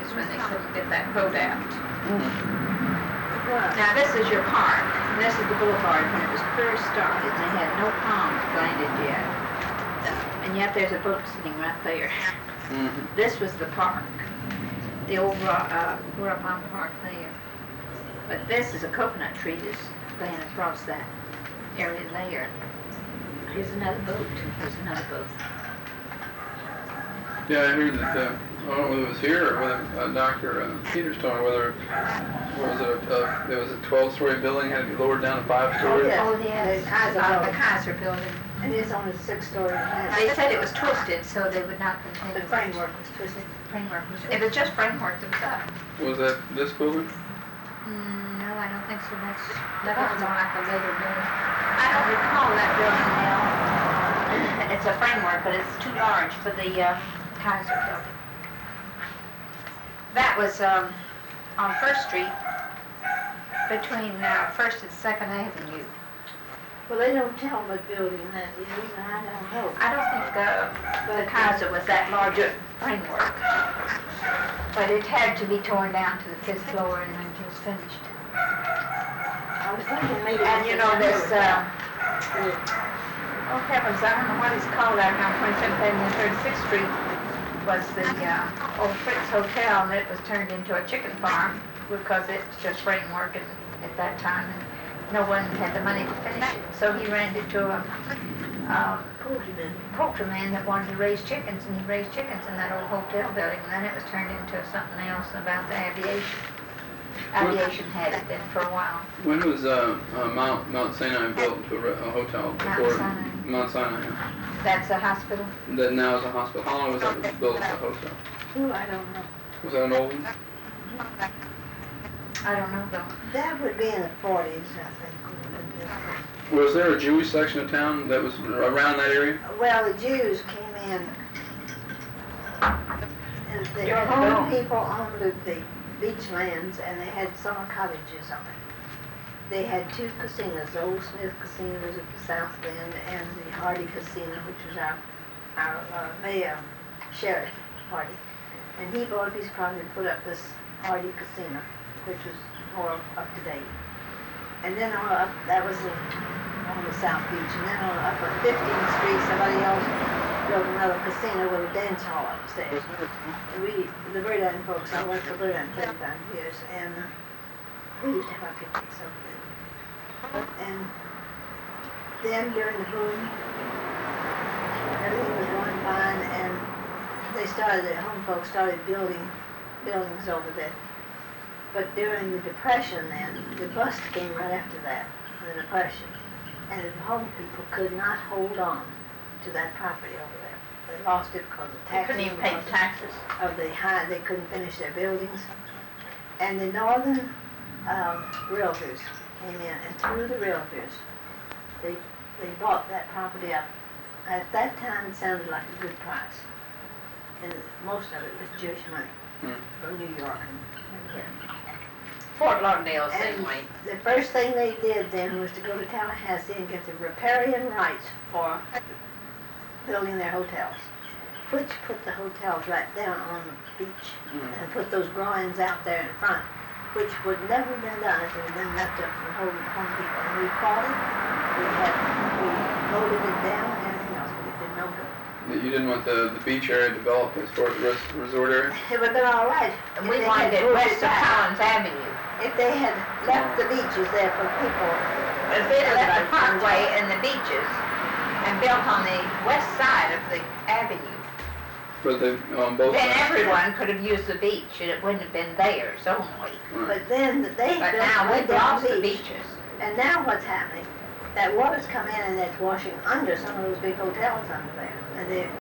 issues when they couldn't get that boat out. What? Now this is your park, and this is the boulevard when it was first started, and they had no palms planted yet. And yet there's a boat sitting right there. This was the park, the old Waterpond Park there. But this is a coconut tree that's laying across that area there. Here's another boat. Here's another boat. Yeah, I heard that, I don't know whether it was here or whether Dr. Peters told me whether, there was a 12-story building had to be lowered down to 5 stories. Oh, yes, the Kaiser building. And it's only 6 stories now. They said it was twisted, so they would not continue. The framework was twisted. It was just framework that was up. Was that this building? No, I don't think so. That was on like a later building. I don't recall that building now. It's a framework, but it's too large for the Kaiser building. That was on 1st Street between 1st and 2nd Avenue. Well, they don't tell what building that is, and I don't know. I don't think the Kaiser was that large a framework, but it had to be torn down to the 5th floor and then just finished. I was thinking maybe. And you know this, oh heavens, I don't know what it's called out here on 27th Avenue and 36th Street, was the old Fritz Hotel, and it was turned into a chicken farm because it's just framework at that time. And no one had the money to finish it, so he rented it to a poultry man that wanted to raise chickens, and he raised chickens in that old hotel building, and then it was turned into something else about the aviation. Aviation had it then for a while. When was Mount Sinai built into a hotel? Before Mount Sinai. That's a hospital. That now is a hospital. How long was that built as a hotel? Oh, I don't know. Was that an old one? I don't know though. That would be in the 40s, I think. Was there a Jewish section of town that was around that area? Well, the Jews came in, and the You're home home. people owned the beach lands, and they had summer cottages on it. They had 2 casinos. The Old Smith Casino was at the south end, and the Hardy Casino, which was our mayor, sheriff Hardy. And he bought a piece of property and put up this Hardy Casino, which was more up to date. And then up, that was on the South Beach, and then up on 15th Street, somebody else built another casino with a dance hall upstairs. And the Verdun folks, I worked for Verdun 35 years, and we used to have our picnics over there. And then during the boom, everything was going fine, and the home folks started buildings over there. But during the Depression then, the bust came right after that, the Depression. And the home people could not hold on to that property over there. They lost it because of They taxes. couldn't even pay the taxes. They couldn't finish their buildings. And the northern realtors came in, and through the realtors, they bought that property up. At that time, it sounded like a good price. And most of it was Jewish money from New York and here. Fort Lauderdale, And same way. the first thing they did then was to go to Tallahassee and get the riparian rights for building their hotels, which put the hotels right down on the beach and put those groins out there in front, which would never have been done if it had been left up to the home people. And we fought it, we loaded it down, and everything else, but it did no good. That you didn't want the beach area developed as far as the resort area? It would have been all right. And we wanted it west of Collins Avenue. If they had left the beaches there for people. If they had left the parkway and the beaches and built on the west side of the avenue, But they on both then sides? everyone could have used the beach and it wouldn't have been theirs only. But then they But built now right we've down lost the the beach. beaches. And now what's happening? That water's come in and it's washing under some of those big hotels under there. And